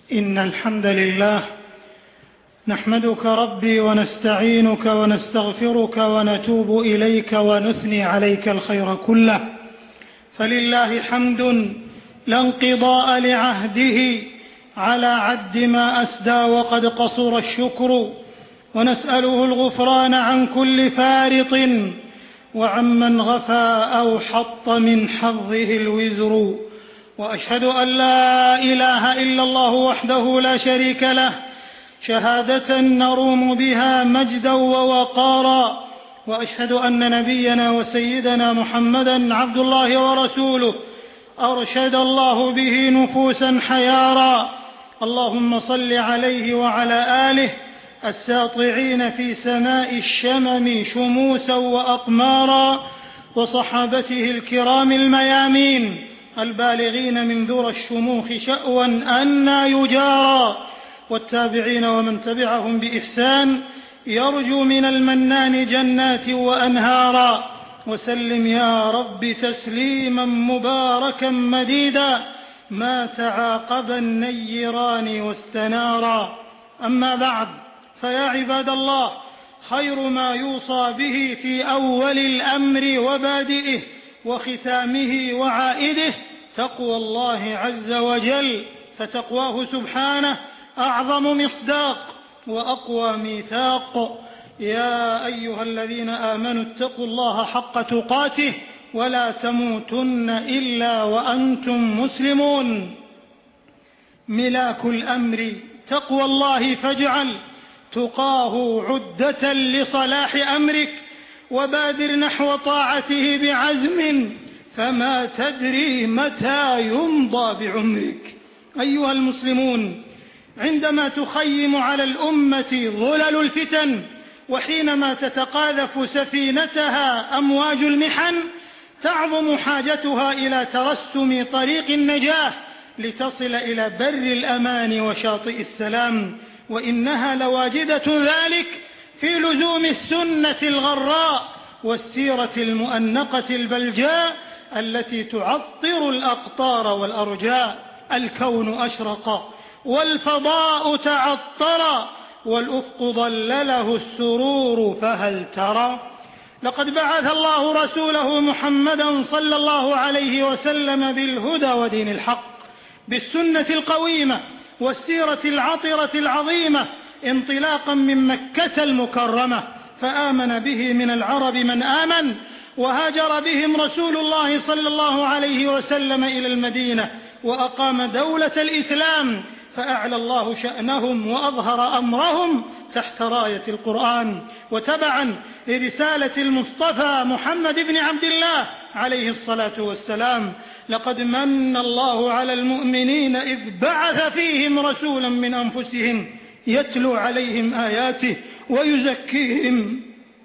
إن الحمد لله نحمدك ربي ونستعينك ونستغفرك ونتوب إليك ونثني عليك الخير كله، فلله حمد لا انقضاء لعهده على عد ما أسدى وقد قصر الشكر، ونسأله الغفران عن كل فارط وعمن غفى أو حط من حظه الوزر، وأشهد أن لا إله إلا الله وحده لا شريك له شهادة نروم بها مجدا ووقارا، وأشهد أن نبينا وسيدنا محمدا عبد الله ورسوله أرشد الله به نفوسا حيارا. اللهم صل عليه وعلى آله الساطعين في سماء الشمم شموسا وأقمارا، وصحابته الكرام الميامين البالغين من ذرى الشموخ شأوا أنى يجارى، والتابعين ومن تبعهم بإحسان يرجو من المنان جنات وأنهارا. وسلم يا رب تسليما مباركا مديدا ما تعاقب النيران واستنارا. أما بعد، فيا عباد الله، خير ما يوصى به في أول الأمر وبادئه وختامه وعائده تقوى الله عز وجل، فتقواه سبحانه أعظم مصداق وأقوى ميثاق. يا أيها الذين آمنوا اتقوا الله حق تقاته ولا تموتن إلا وأنتم مسلمون. ملاك الأمر تقوى الله، فاجعل تقاه عدة لصلاح أمرك، وبادر نحو طاعته بعزم، فما تدري متى يمضى بعمرك. أيها المسلمون، عندما تخيم على الأمة ظلل الفتن، وحينما تتقاذف سفينتها أمواج المحن، تعظم حاجتها إلى ترسم طريق النجاة لتصل إلى بر الأمان وشاطئ السلام، وإنها لواجدة ذلك في لزوم السنة الغراء والسيرة المؤنقة البلجاء التي تعطر الأقطار والأرجاء. الكون أشرق والفضاء تعطر والأفق ظلله السرور، فهل ترى؟ لقد بعث الله رسوله محمدا صلى الله عليه وسلم بالهدى ودين الحق، بالسنة القويمة والسيرة العطرة العظيمة، انطلاقا من مكة المكرمة، فآمن به من العرب من آمن، وهاجر بهم رسول الله صلى الله عليه وسلم إلى المدينة، وأقام دولة الإسلام، فأعلى الله شأنهم وأظهر أمرهم تحت راية القرآن، وتبعا لرسالة المصطفى محمد بن عبد الله عليه الصلاة والسلام. لقد من الله على المؤمنين إذ بعث فيهم رسولا من أنفسهم يتلو عليهم آياته ويزكيهم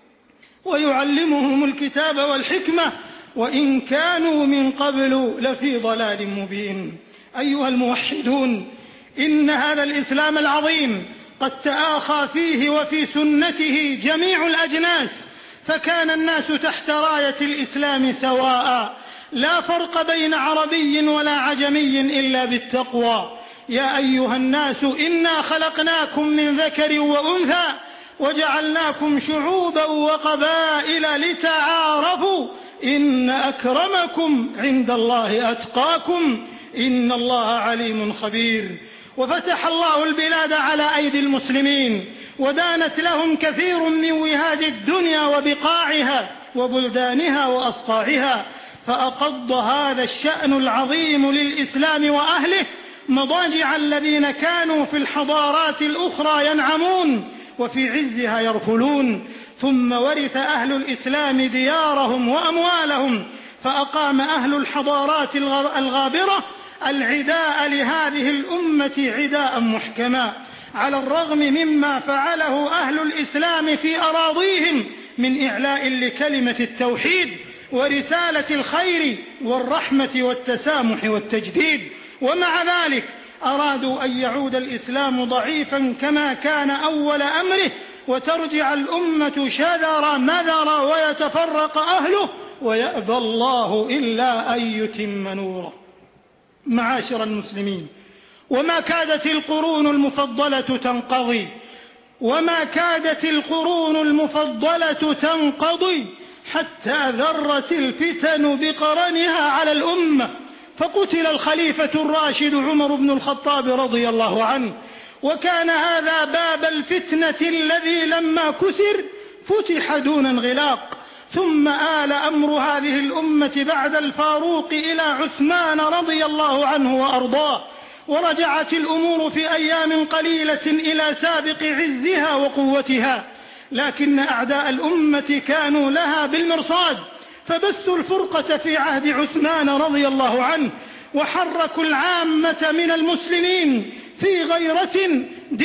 ويعلمهم الكتاب والحكمة وإن كانوا من قبل لفي ضلال مبين. أيها الموحدون، إن هذا الإسلام العظيم قد تآخى فيه وفي سنته جميع الأجناس، فكان الناس تحت راية الإسلام سواء، لا فرق بين عربي ولا عجمي إلا بالتقوى. يا أيها الناس إنا خلقناكم من ذكر وأنثى وجعلناكم شعوبا وقبائل لتعارفوا إن أكرمكم عند الله أتقاكم إن الله عليم خبير. وفتح الله البلاد على أيدي المسلمين، ودانت لهم كثير من وهاد الدنيا وبقاعها وبلدانها وأصقاعها، فأقض هذا الشأن العظيم للإسلام وأهله مضاجع الذين كانوا في الحضارات الأخرى ينعمون وفي عزها يرفلون، ثم ورث أهل الإسلام ديارهم وأموالهم، فأقام أهل الحضارات الغابرة العداء لهذه الأمة عداء محكما، على الرغم مما فعله أهل الإسلام في أراضيهم من إعلاء لكلمة التوحيد ورسالة الخير والرحمة والتسامح والتجديد. ومع ذلك أرادوا أن يعود الإسلام ضعيفا كما كان أول أمره، وترجع الأمة شذر مذر ويتفرق أهله، ويأبى الله إلا أن يتم نوره. معاشر المسلمين، وما كادت القرون المفضلة تنقضي حتى ذرت الفتن بقرنها على الأمة، فقتل الخليفة الراشد عمر بن الخطاب رضي الله عنه، وكان هذا باب الفتنة الذي لما كسر فتح دون انغلاق. ثم آل أمر هذه الأمة بعد الفاروق إلى عثمان رضي الله عنه وأرضاه، ورجعت الأمور في أيام قليلة إلى سابق عزها وقوتها، لكن أعداء الأمة كانوا لها بالمرصاد، فبثوا الفرقة في عهد عثمان رضي الله عنه، وحركوا العامة من المسلمين في غيرة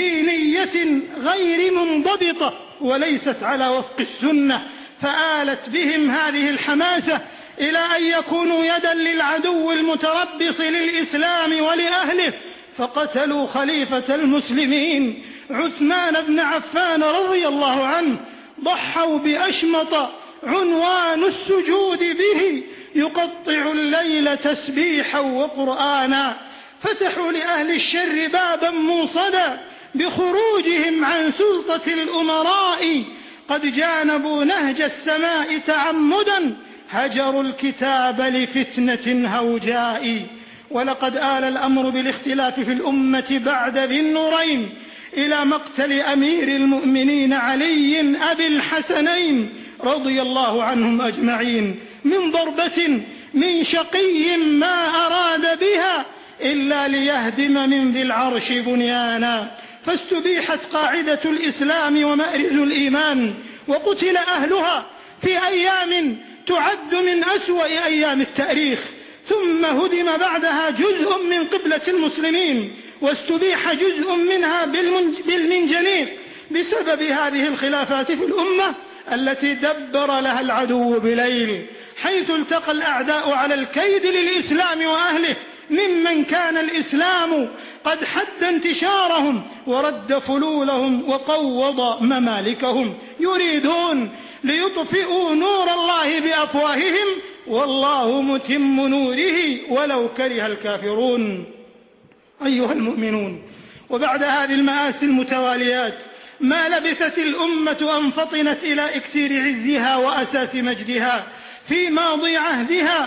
دينية غير منضبطة وليست على وفق السنة، فآلت بهم هذه الحماسة إلى أن يكونوا يدا للعدو المتربص للإسلام ولأهله، فقتلوا خليفة المسلمين عثمان بن عفان رضي الله عنه، ضحوا بأشمط عنوان السجود به، يقطع الليل تسبيحا وقرآنا، فتحوا لأهل الشر بابا موصدا بخروجهم عن سلطة الأمراء، قد جانبوا نهج السماء تعمدا، هجروا الكتاب لفتنة هوجاء. ولقد آل الأمر بالاختلاف في الأمة بعد ذي النورين إلى مقتل أمير المؤمنين علي أبي الحسنين رضي الله عنهم أجمعين، من ضربة من شقي ما أراد بها إلا ليهدم من ذي العرش بنيانا، فاستبيحت قاعدة الإسلام ومأرز الإيمان، وقتل أهلها في أيام تعد من أسوأ أيام التاريخ، ثم هدم بعدها جزء من قبلة المسلمين، واستبيح جزء منها بالمنجنيق بسبب هذه الخلافات في الأمة التي دبر لها العدو بليل، حيث التقى الأعداء على الكيد للإسلام وأهله، ممن كان الإسلام قد حد انتشارهم ورد فلولهم وقوض ممالكهم، يريدون ليطفئوا نور الله بأفواههم والله متم نوره ولو كره الكافرون. أيها المؤمنون، وبعد هذه المآسي المتواليات ما لبثت الأمة أن فطنت إلى إكسير عزها وأساس مجدها في ماضي عهدها،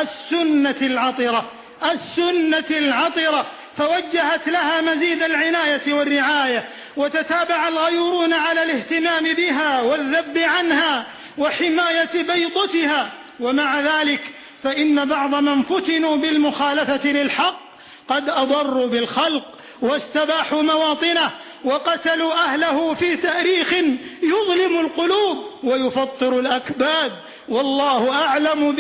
السنة العطرة، فوجهت لها مزيد العناية والرعاية، وتتابع الغيورون على الاهتمام بها والذب عنها وحماية بيضتها. ومع ذلك فإن بعض من فتنوا بالمخالفة للحق قد أضروا بالخلق واستباحوا مواطنه وقتلوا أهله في تاريخ يظلم القلوب ويفطر الأكباد، والله أعلم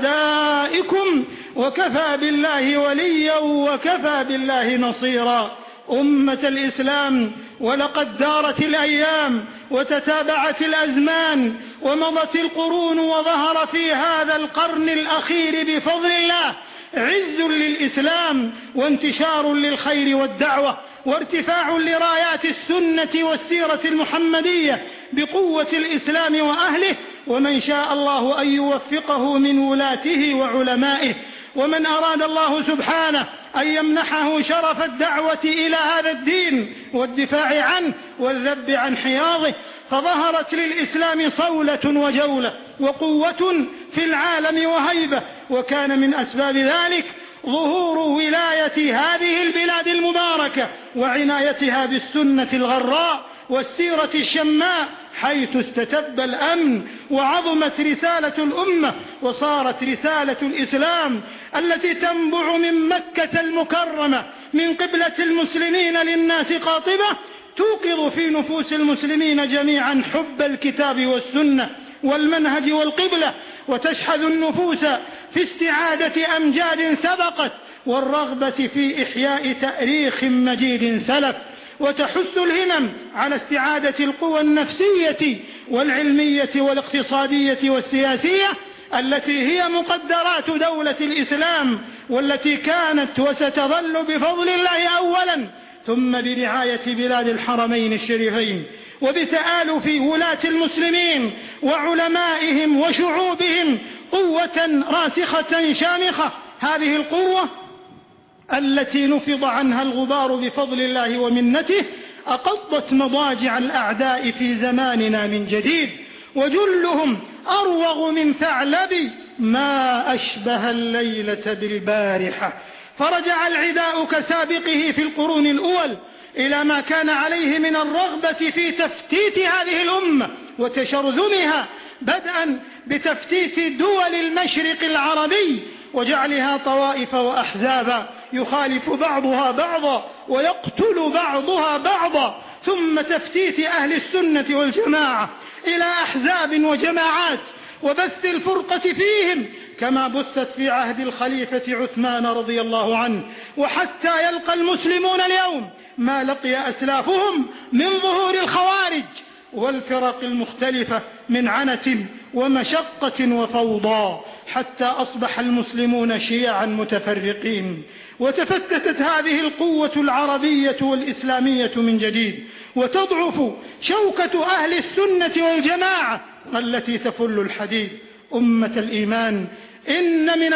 بأعدائكم وكفى بالله وليا وكفى بالله نصيرا. أمة الإسلام، ولقد دارت الأيام وتتابعت الأزمان ومضت القرون، وظهر في هذا القرن الأخير بفضل الله عز للإسلام وانتشار للخير والدعوة وارتفاع لرايات السنة والسيرة المحمدية بقوة الإسلام وأهله، ومن شاء الله أن يوفقه من ولاته وعلمائه، ومن أراد الله سبحانه أن يمنحه شرف الدعوة إلى هذا الدين والدفاع عنه والذب عن حياضه، فظهرت للإسلام صولة وجولة وقوة في العالم وهيبة، وكان من أسباب ذلك ظهور ولاية هذه البلاد المباركة وعنايتها بالسنة الغراء والسيرة الشماء، حيث استتب الأمن وعظمت رسالة الأمة، وصارت رسالة الإسلام التي تنبع من مكة المكرمة من قبلة المسلمين للناس قاطبة، توقظ في نفوس المسلمين جميعا حب الكتاب والسنة والمنهج والقبلة، وتشحذ النفوس في استعادة أمجاد سبقت والرغبة في إحياء تاريخ مجيد سلف، وتحث الهمم على استعادة القوى النفسية والعلمية والاقتصادية والسياسية التي هي مقدرات دولة الإسلام، والتي كانت وستظل بفضل الله أولا ثم برعاية بلاد الحرمين الشريفين وبتآلف ولاة المسلمين وعلمائهم وشعوبهم قوة راسخة شامخة. هذه القوة التي نفض عنها الغبار بفضل الله ومنته أقضت مضاجع الأعداء في زماننا من جديد، وجلهم أروغ من ثعلب ما أشبه الليلة بالبارحة. فرجع العداء كسابقه في القرون الأول إلى ما كان عليه من الرغبة في تفتيت هذه الأمة وتشرذمها، بدءا بتفتيت دول المشرق العربي وجعلها طوائف وأحزابا يخالف بعضها بعضا ويقتل بعضها بعضا، ثم تفتيت أهل السنة والجماعة إلى أحزاب وجماعات وبث الفرقة فيهم كما بثت في عهد الخليفة عثمان رضي الله عنه، وحتى يلقى المسلمون اليوم ما لقي أسلافهم من ظهور الخوارج والفرق المختلفة من عنة ومشقة وفوضى، حتى أصبح المسلمون شيعا متفرقين، وتفتتت هذه القوة العربية والإسلامية من جديد، وتضعف شوكة أهل السنة والجماعة التي تفل الحديد. أمة الإيمان، إن من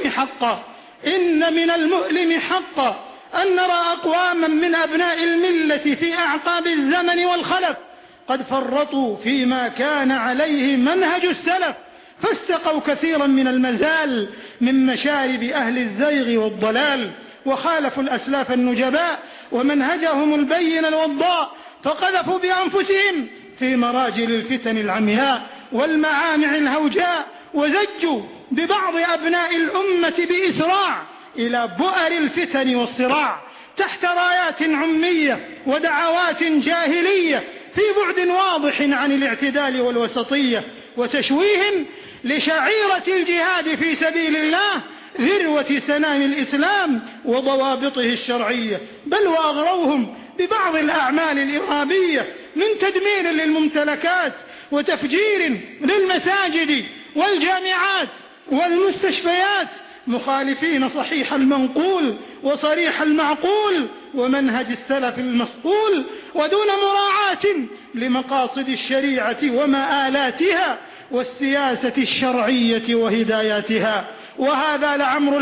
المؤلم حقا أن نرى أقواما من أبناء الملة في أعقاب الزمن والخلف قد فرطوا فيما كان عليه منهج السلف، فاستقوا كثيرا من المزال من مشارب أهل الزيغ والضلال، وخالفوا الأسلاف النجباء ومنهجهم البين الوضاء، فقذفوا بأنفسهم في مراجل الفتن العمياء والمعامع الهوجاء، وزجوا ببعض أبناء الأمة بإسراع إلى بؤر الفتن والصراع تحت رايات عمية ودعوات جاهلية في بعد واضح عن الاعتدال والوسطية، وتشويه لشعيرة الجهاد في سبيل الله ذروة سنام الإسلام وضوابطه الشرعية، بل وأغروهم ببعض الأعمال الإرهابية من تدمير للممتلكات وتفجير للمساجد والجامعات والمستشفيات، مخالفين صحيح المنقول وصريح المعقول ومنهج السلف المصقول، ودون مراعاة لمقاصد الشريعة ومآلاتها والسياسة الشرعية وهداياتها. وهذا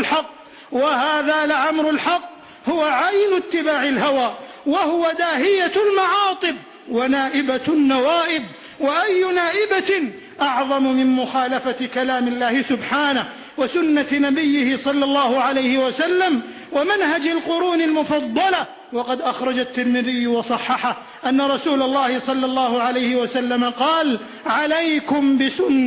لعمر الحق هو عين اتباع الهوى، وهو داهية المعاطب ونائبة النوائب، وأي نائبة أعظم من مخالفة كلام الله سبحانه وسنة نبيه صلى الله عليه وسلم ومنهج القرون المفضلة. وقد أخرج الترمذي وصححه أن رسول الله صلى الله عليه وسلم قال: عليكم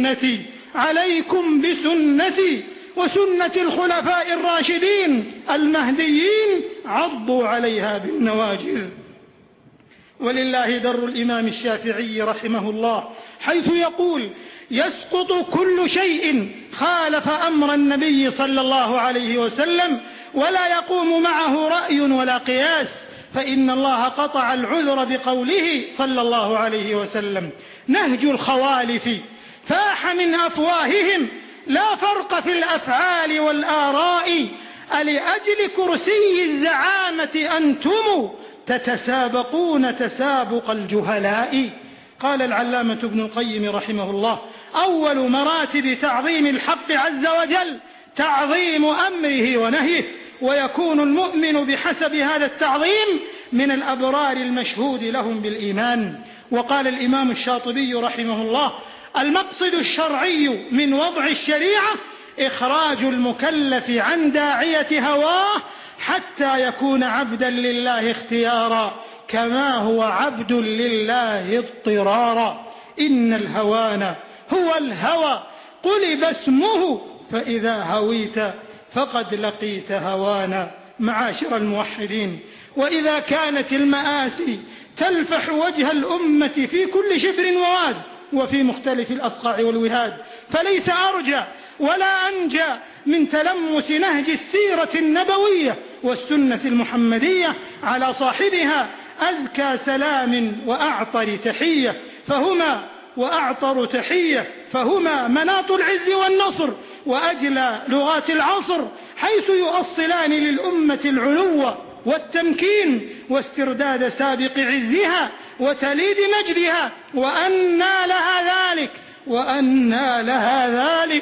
بسنتي وسنة الخلفاء الراشدين المهديين، عضوا عليها بالنواجذ. ولله در الإمام الشافعي رحمه الله حيث يقول: يسقط كل شيء خالف أمر النبي صلى الله عليه وسلم ولا يقوم معه رأي ولا قياس، فإن الله قطع العذر بقوله صلى الله عليه وسلم: نهج الخوالف فاح من أفواههم لا فرق في الأفعال والآراء، ألأجل كرسي الزعامة أنتم تتسابقون تسابق الجهلاء. قال العلامة ابن القيم رحمه الله: أول مراتب تعظيم الحق عز وجل تعظيم أمره ونهيه، ويكون المؤمن بحسب هذا التعظيم من الأبرار المشهود لهم بالإيمان. وقال الإمام الشاطبي رحمه الله: المقصد الشرعي من وضع الشريعة إخراج المكلف عن داعية هواه حتى يكون عبدا لله اختيارا كما هو عبد لله اضطرارا. إن الهوان هو الهوى قلب اسمه، فإذا هويت فقد لقيت هوانا. معاشر الموحدين، وإذا كانت المآسي تلفح وجه الأمة في كل شبر وواد وفي مختلف الأصقاع والوهاد، فليس أرجى ولا أنجى من تلمس نهج السيرة النبوية والسنة المحمدية على صاحبها أزكى سلام وأعطر تحية، فهما مناط العز والنصر وأجلى لغات العصر، حيث يؤصلان للأمة العلو والتمكين واسترداد سابق عزها وتليد مجدها. وأنى لها ذلك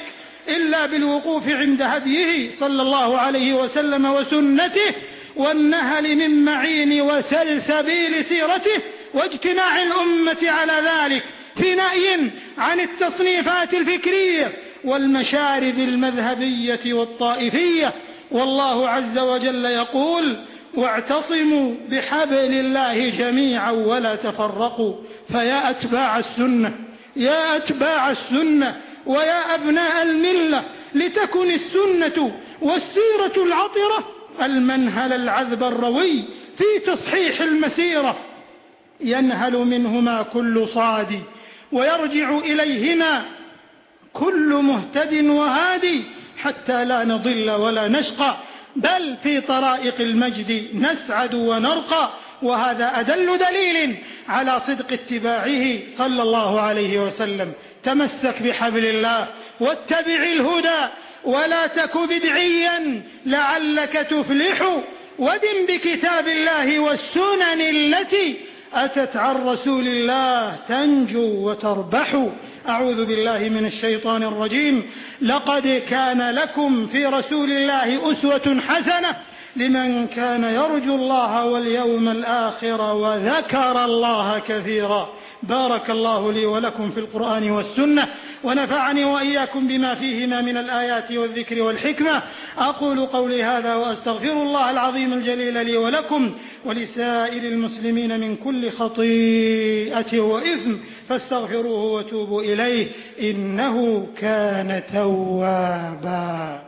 إلا بالوقوف عند هديه صلى الله عليه وسلم وسنته، والنهل من معين وسلسبيل سيرته، واجتماع الأمة على ذلك في نهي عن التصنيفات الفكرية والمشارب المذهبية والطائفية. والله عز وجل يقول: واعتصموا بحبل الله جميعا ولا تفرقوا. فيا أتباع السنة، يا أتباع السنة ويا أبناء الملة، لتكن السنة والسيرة العطرة المنهل العذب الروي في تصحيح المسيرة، ينهل منهما كل صادي ويرجع إليهما كل مهتد وهادي، حتى لا نضل ولا نشقى، بل في طرائق المجد نسعد ونرقى. وهذا أدل دليل على صدق اتباعه صلى الله عليه وسلم. تمسك بحبل الله واتبع الهدى ولا تك بدعيا لعلك تفلح، ودم بكتاب الله والسنن التي أتت عن رسول الله تنجو وتربح. أعوذ بالله من الشيطان الرجيم. لقد كان لكم في رسول الله أسوة حسنة لمن كان يرجو الله واليوم الآخر وذكر الله كثيرا. بارك الله لي ولكم في القرآن والسنة، ونفعني وإياكم بما فيهما من الآيات والذكر والحكمة. أقول قولي هذا وأستغفر الله العظيم الجليل لي ولكم ولسائر المسلمين من كل خطيئة وإثم، فاستغفروه وتوبوا إليه إنه كان توابا.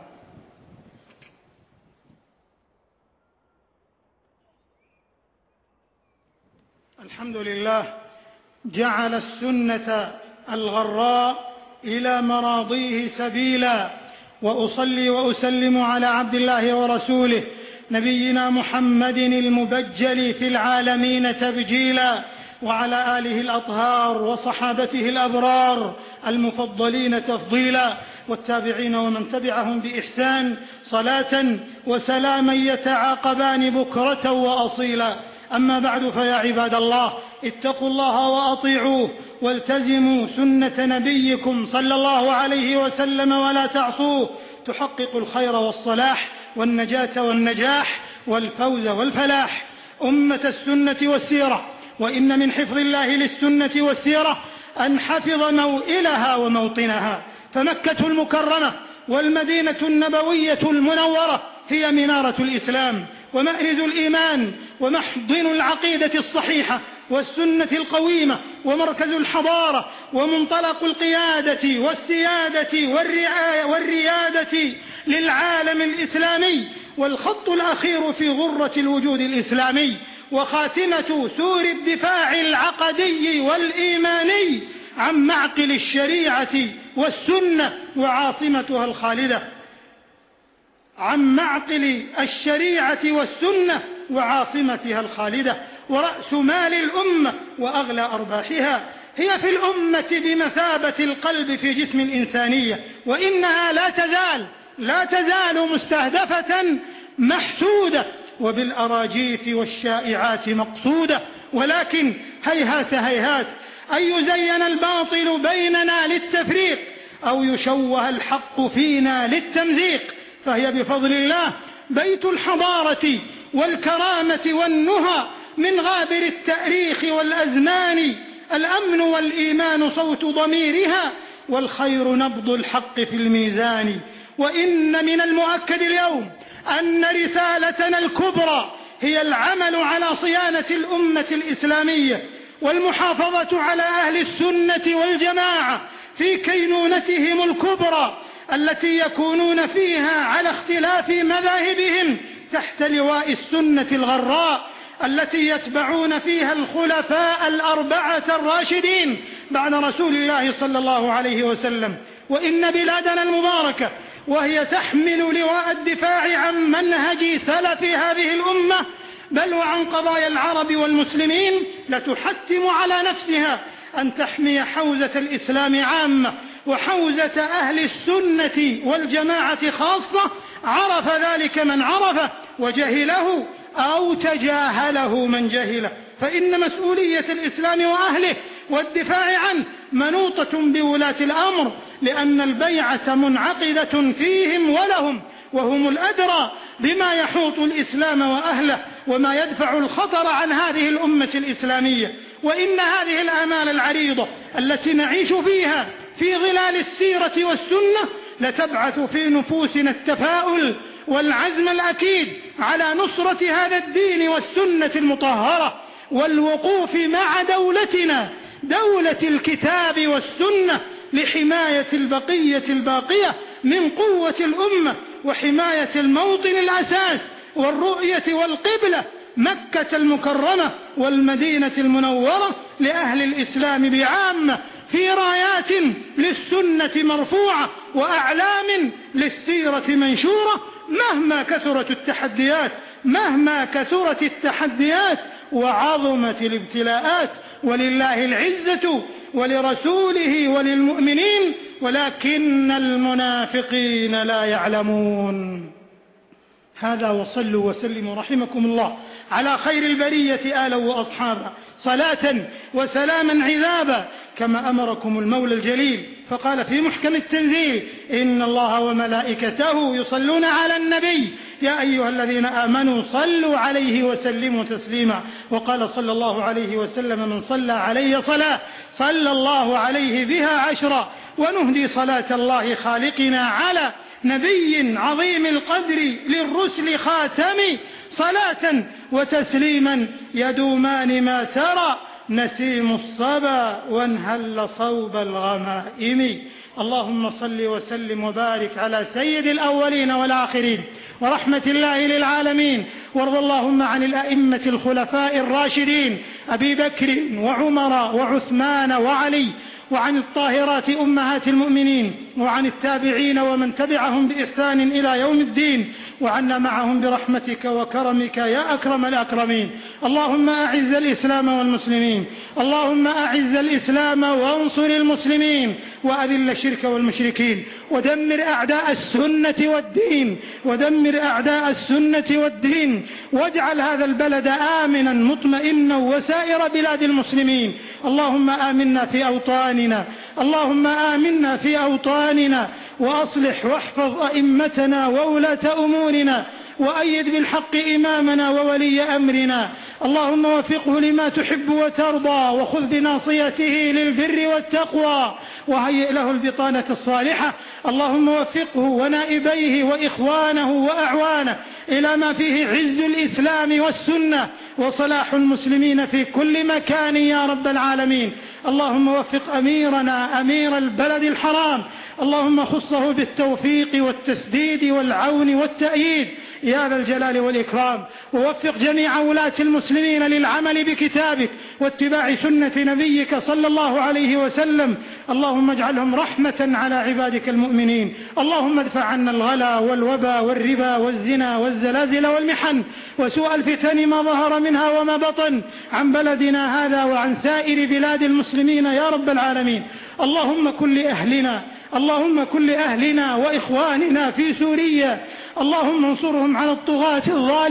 الحمد لله جعل السنة الغراء إلى مراضيه سبيلا، وأصلي وأسلم على عبد الله ورسوله نبينا محمد المبجل في العالمين تبجيلا، وعلى آله الأطهار وصحابته الأبرار المفضلين تفضيلا، والتابعين ومن تبعهم بإحسان صلاة وسلاما يتعاقبان بكرة وأصيلا. أما بعد، فيا عباد الله، اتقوا الله وأطيعوه والتزموا سنة نبيكم صلى الله عليه وسلم ولا تعصوه، تحقق الخير والصلاح والنجاة والنجاح والفوز والفلاح. أمة السنة والسيرة، وإن من حفظ الله للسنة والسيرة أن حفظ موئلها وموطنها، فمكة المكرمة والمدينة النبوية المنورة هي منارة الإسلام ومأرز الإيمان ومحضن العقيدة الصحيحة والسنة القويمة ومركز الحضارة ومنطلق القيادة والسيادة والريادة للعالم الإسلامي، والخط الأخير في غرة الوجود الإسلامي، وخاتمة سور الدفاع العقدي والإيماني عن معقل الشريعة والسنة وعاصمتها الخالدة، عن معقل الشريعة والسنة وعاصمتها الخالدة، ورأس مال الأمة وأغلى أرباحها. هي في الأمة بمثابة القلب في جسم الإنسانية، وإنها لا تزال مستهدفة محسودة وبالأراجيف والشائعات مقصودة، ولكن هيهات هيهات أن يزين الباطل بيننا للتفريق أو يشوه الحق فينا للتمزيق، فهي بفضل الله بيت الحضارة والكرامة والنهى من غابر التاريخ والأزمان، الأمن والإيمان صوت ضميرها، والخير نبض الحق في الميزان. وإن من المؤكد اليوم أن رسالتنا الكبرى هي العمل على صيانة الأمة الإسلامية والمحافظة على أهل السنة والجماعة في كينونتهم الكبرى التي يكونون فيها على اختلاف مذاهبهم تحت لواء السنة الغراء التي يتبعون فيها الخلفاء الأربعة الراشدين بعد رسول الله صلى الله عليه وسلم. وإن بلادنا المباركة وهي تحمل لواء الدفاع عن منهج سلف هذه الأمة بل وعن قضايا العرب والمسلمين لتحتم على نفسها أن تحمي حوزة الإسلام عامة وحوزة أهل السنة والجماعة خاصة، عرف ذلك من عرفه وجهله أو تجاهله من جهله، فإن مسؤولية الإسلام وأهله والدفاع عنه منوطة بولاة الأمر لأن البيعة منعقدة فيهم ولهم، وهم الأدرى بما يحوط الإسلام وأهله وما يدفع الخطر عن هذه الأمة الإسلامية. وإن هذه الآمال العريضة التي نعيش فيها في ظلال السيرة والسنة لتبعث في نفوسنا التفاؤل والعزم الأكيد على نصرة هذا الدين والسنة المطهرة، والوقوف مع دولتنا دولة الكتاب والسنة لحماية البقية الباقية من قوة الأمة وحماية الموطن الأساس والرؤية والقبلة مكة المكرمة والمدينة المنورة لأهل الإسلام بعامة، في رايات للسنة مرفوعة وأعلام للسيرة منشورة، مهما كثرت التحديات وعظمت الابتلاءات. ولله العزة ولرسوله وللمؤمنين ولكن المنافقين لا يعلمون. هذا، وصلوا وسلموا رحمكم الله على خير البرية آلا وأصحابا صلاة وسلاما عذابا كما أمركم المولى الجليل، فقال في محكم التنزيل: إن الله وملائكته يصلون على النبي يا أيها الذين آمنوا صلوا عليه وسلموا تسليما. وقال صلى الله عليه وسلم: من صلى علي صلاة صلى الله عليه بها 10. ونهدي صلاة الله خالقنا على نبي عظيم القدر للرسل خاتم، صلاة وتسليما يدومان ما سرى نسيم الصبا وانهل صوب الغمائم. اللهم صل وسلم وبارك على سيد الأولين والآخرين ورحمة الله للعالمين. وارض اللهم عن الأئمة الخلفاء الراشدين أبي بكر وعمر وعثمان وعلي، وعن الطاهرات أمهات المؤمنين، وعن التابعين ومن تبعهم بإحسان إلى يوم الدين، وعنا معهم برحمتك وكرمك يا أكرم الأكرمين. اللهم أعز الإسلام والمسلمين، اللهم أعز الإسلام وانصر المسلمين، وأذل الشرك والمشركين، ودمر أعداء السنة والدين، واجعل هذا البلد آمنا مطمئنا وسائر بلاد المسلمين. اللهم آمنا في أوطاننا وأصلح واحفظ أئمتنا وولاة أمورنا، وأيد بالحق إمامنا وولي أمرنا. اللهم وفقه لما تحب وترضى، وخذ بناصيته للبر والتقوى، وهيئ له البطانة الصالحة. اللهم وفقه ونائبيه وإخوانه وأعوانه إلى ما فيه عز الإسلام والسنة وصلاح المسلمين في كل مكان يا رب العالمين. اللهم وفق أميرنا أمير البلد الحرام، اللهم خصه بالتوفيق والتسديد والعون والتأييد يا ذا الجلال والإكرام. ووفق جميع ولاة المسلمين للعمل بكتابك واتباع سنة نبيك صلى الله عليه وسلم. اللهم اجعلهم رحمة على عبادك المؤمنين. اللهم ادفع عنا الغلا والوبا والربا والزنا والزلازل والمحن وسوء الفتن ما ظهر منها وما بطن عن بلدنا هذا وعن سائر بلاد المسلمين يا رب العالمين. اللهم كن لأهلنا وإخواننا في سوريا، اللهم انصرهم على الطغاة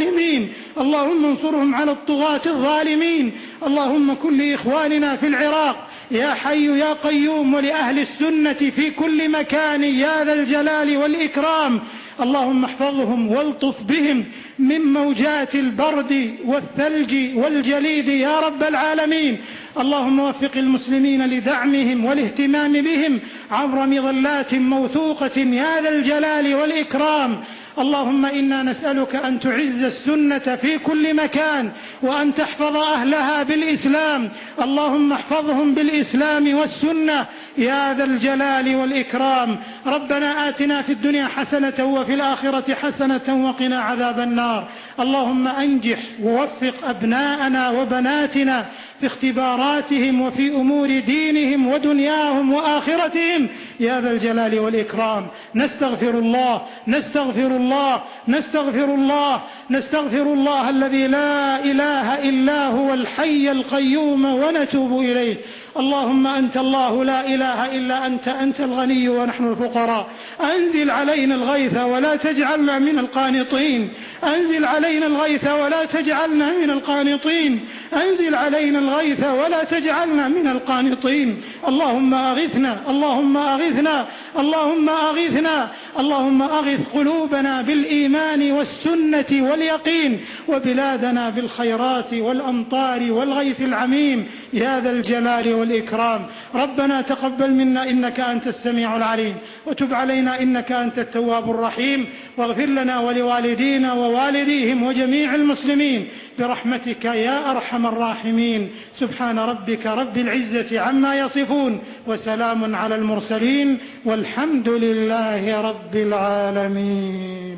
الظالمين. اللهم كن لإخواننا في العراق يا حي يا قيوم، ولأهل السنة في كل مكان يا ذا الجلال والإكرام. اللهم احفظهم والطف بهم من موجات البرد والثلج والجليد يا رب العالمين. اللهم وفق المسلمين لدعمهم والاهتمام بهم عبر مظلات موثوقة يا ذا الجلال والإكرام. اللهم إنا نسألك أن تعز السنة في كل مكان، وأن تحفظ أهلها بالإسلام. اللهم احفظهم بالإسلام والسنة يا ذا الجلال والإكرام. ربنا آتنا في الدنيا حسنة وفي الآخرة حسنة وقنا عذاب النار. اللهم أنجح ووفق أبناءنا وبناتنا في اختباراتهم وفي أمور دينهم ودنياهم وآخرتهم يا ذا الجلال والإكرام. نستغفر الله نستغفر الله الذي لا إله إلا هو الحي القيوم ونتوب إليه. اللهم أنت الله لا إله إلا أنت الغني ونحن الفقراء. أنزل علينا الغيث ولا تجعلنا من القانطين. أنزل علينا الغيث ولا تجعلنا من القانطين. أنزل علينا الغيث ولا تجعلنا من القانطين. اللهم أغثنا اللهم أغثنا اللهم أغثنا اللهم أغث قلوبنا بالإيمان والسنة واليقين، وبلادنا بالخيرات والأمطار والغيث العميم يا ذا الجلال والإكرام. ربنا تقبل منا إنك أنت السميع العليم، وتب علينا إنك أنت التواب الرحيم، واغفر لنا ولوالدينا ووالديهم وجميع المسلمين برحمتك يا أرحم الراحمين. سبحان ربك رب العزة عما يصفون، وسلام على المرسلين، والحمد لله رب العالمين.